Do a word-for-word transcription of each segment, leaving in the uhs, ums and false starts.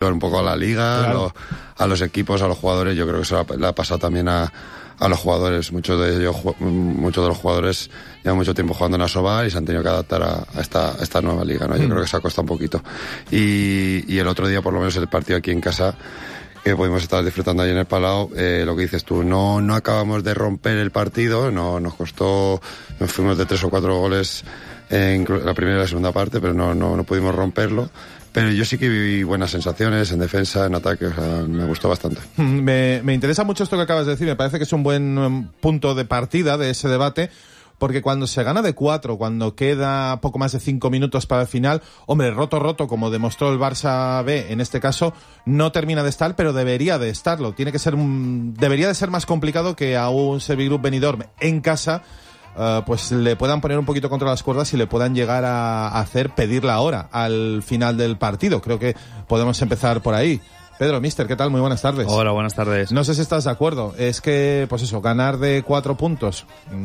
un poco a la liga, claro. a, los, a los equipos, a los jugadores. Yo creo que eso le ha pasado también a, a los jugadores. Muchos de ellos, muchos de los jugadores llevan mucho tiempo jugando en Asobal y se han tenido que adaptar a, a, esta, a esta nueva liga, ¿no? Yo mm. creo que se ha costado un poquito. Y, y el otro día, por lo menos el partido aquí en casa, que pudimos estar disfrutando ahí en el Palau, eh, lo que dices tú, no, no acabamos de romper el partido, no, nos costó, nos fuimos de tres o cuatro goles en la primera y la segunda parte, pero no, no, no pudimos romperlo. Pero yo sí que vi buenas sensaciones en defensa, en ataque, o sea, me gustó bastante. Me, me interesa mucho esto que acabas de decir, me parece que es un buen um, punto de partida de ese debate, porque cuando se gana de cuatro, cuando queda poco más de cinco minutos para el final, hombre, roto roto, como demostró el Barça B, en este caso, no termina de estar, pero debería de estarlo. Tiene que ser un, debería de ser más complicado que a un Servigroup Benidorm en casa, uh, pues le puedan poner un poquito contra las cuerdas y le puedan llegar a, a hacer pedir la hora al final del partido. Creo que podemos empezar por ahí. Pedro, mister, ¿qué tal? Muy buenas tardes. Hola, buenas tardes. No sé si estás de acuerdo. Es que, pues eso, ganar de cuatro puntos,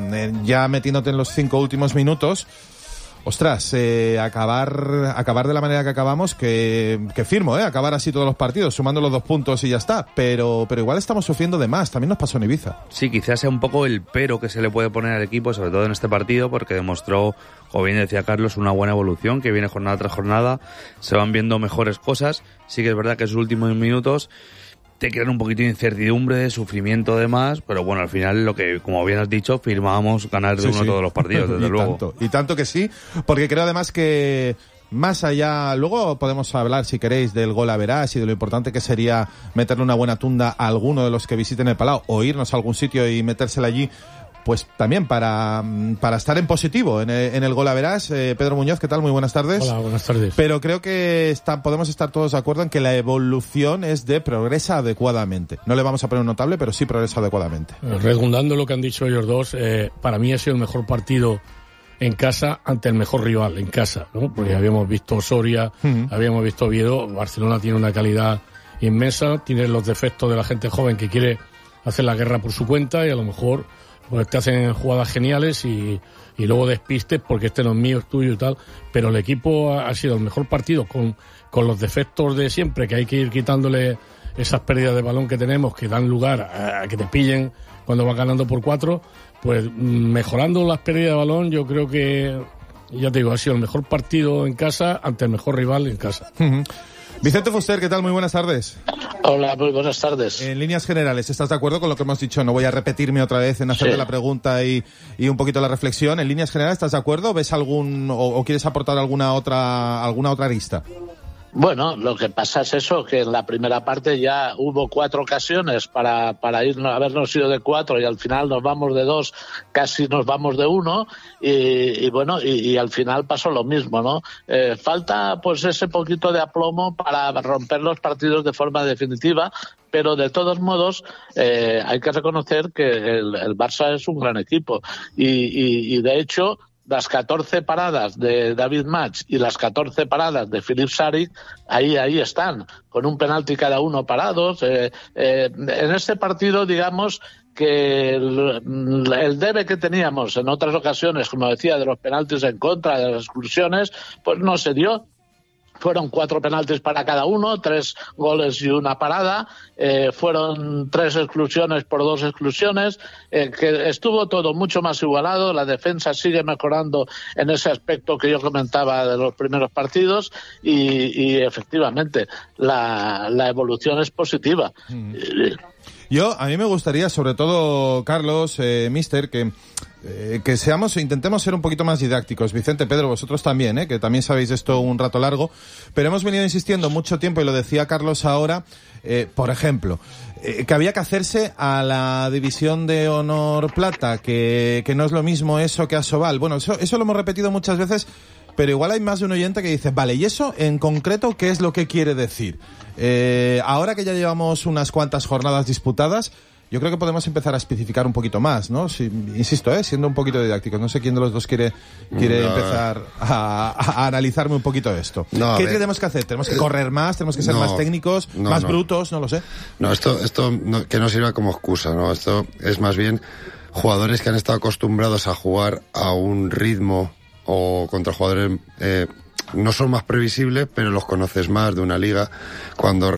ya metiéndote en los cinco últimos minutos, ostras, eh, acabar acabar de la manera que acabamos, que, que firmo, ¿eh? Acabar así todos los partidos, sumando los dos puntos y ya está. Pero, pero igual estamos sufriendo de más. También nos pasó en Ibiza. Sí, quizás sea un poco el pero que se le puede poner al equipo, sobre todo en este partido, porque demostró, como bien decía Carlos, una buena evolución, que viene jornada tras jornada, se van viendo mejores cosas. Sí que es verdad que esos últimos minutos te crean un poquito de incertidumbre, de sufrimiento demás, pero bueno, al final lo que, como bien has dicho, firmábamos ganar de sí, uno sí. todos los partidos, desde y luego. Tanto, y tanto que sí, porque creo además que más allá, luego podemos hablar, si queréis, del gol a verás y de lo importante que sería meterle una buena tunda a alguno de los que visiten el Palau, o irnos a algún sitio y metérsela allí, pues también para, para estar en positivo en el, en el gol a verás. Eh, Pedro Muñoz, ¿qué tal? Muy buenas tardes. Hola, buenas tardes. Pero creo que está, podemos estar todos de acuerdo en que la evolución es de progresa adecuadamente. No le vamos a poner un notable, pero sí progresa adecuadamente. Redundando lo que han dicho ellos dos, eh, para mí ha sido el mejor partido en casa ante el mejor rival en casa, ¿no? Porque habíamos visto Soria, uh-huh. habíamos visto Oviedo. Barcelona tiene una calidad inmensa, tiene los defectos de la gente joven que quiere hacer la guerra por su cuenta y a lo mejor pues te hacen jugadas geniales y, y luego despistes porque este no es mío, es tuyo y tal, pero el equipo ha, ha sido el mejor partido con, con los defectos de siempre, que hay que ir quitándole esas pérdidas de balón que tenemos, que dan lugar a, a que te pillen cuando vas ganando por cuatro, pues mejorando las pérdidas de balón. Yo creo que, ya te digo, ha sido el mejor partido en casa ante el mejor rival en casa. Uh-huh. Vicente Fuster, ¿qué tal? Muy buenas tardes. Hola, muy buenas tardes. En líneas generales, ¿estás de acuerdo con lo que hemos dicho? No voy a repetirme otra vez en hacerte sí. la pregunta y, y un poquito la reflexión. En líneas generales, ¿estás de acuerdo? ¿Ves algún, o, o quieres aportar alguna otra, alguna otra arista? Bueno, lo que pasa es eso, que en la primera parte ya hubo cuatro ocasiones para, para irnos, habernos ido de cuatro y al final nos vamos de dos, casi nos vamos de uno y, y bueno, y, y al final pasó lo mismo, ¿no? Eh, falta pues ese poquito de aplomo para romper los partidos de forma definitiva, pero de todos modos eh, hay que reconocer que el, el Barça es un gran equipo y, y, y de hecho las catorce paradas de David Mach y las catorce paradas de Filip Savic, ahí ahí están, con un penalti cada uno parados. Eh, eh, en este partido, digamos que el, el debe que teníamos en otras ocasiones, como decía, de los penaltis en contra, de las exclusiones, pues no se dio. Fueron cuatro penaltis para cada uno, tres goles y una parada. Eh, fueron tres exclusiones por dos exclusiones. Eh, que estuvo todo mucho más igualado. La defensa sigue mejorando en ese aspecto que yo comentaba de los primeros partidos. Y, y efectivamente, la, la evolución es positiva. Mm. Yo, a mí me gustaría, sobre todo, Carlos, eh, mister, que, eh, que seamos, intentemos ser un poquito más didácticos. Vicente, Pedro, vosotros también, eh, que también sabéis esto un rato largo, pero hemos venido insistiendo mucho tiempo, y lo decía Carlos ahora, eh, por ejemplo, eh, que había que hacerse a la división de honor plata, que, que no es lo mismo eso que a Asobal. Bueno, eso, eso lo hemos repetido muchas veces, pero igual hay más de un oyente que dice, vale, ¿y eso en concreto qué es lo que quiere decir? Eh, ahora que ya llevamos unas cuantas jornadas disputadas, yo creo que podemos empezar a especificar un poquito más, ¿no? Si, insisto, ¿eh? Siendo un poquito didácticos. No sé quién de los dos quiere, quiere no. empezar a, a analizarme un poquito esto. No, ¿Qué tenemos que hacer? ¿Tenemos que correr más? ¿Tenemos que ser no, más técnicos? No, ¿Más no. brutos? No lo sé. No, esto, esto no, que no sirva como excusa, ¿no? Esto es más bien jugadores que han estado acostumbrados a jugar a un ritmo o contra jugadores eh, no son más previsibles, pero los conoces más de una liga cuando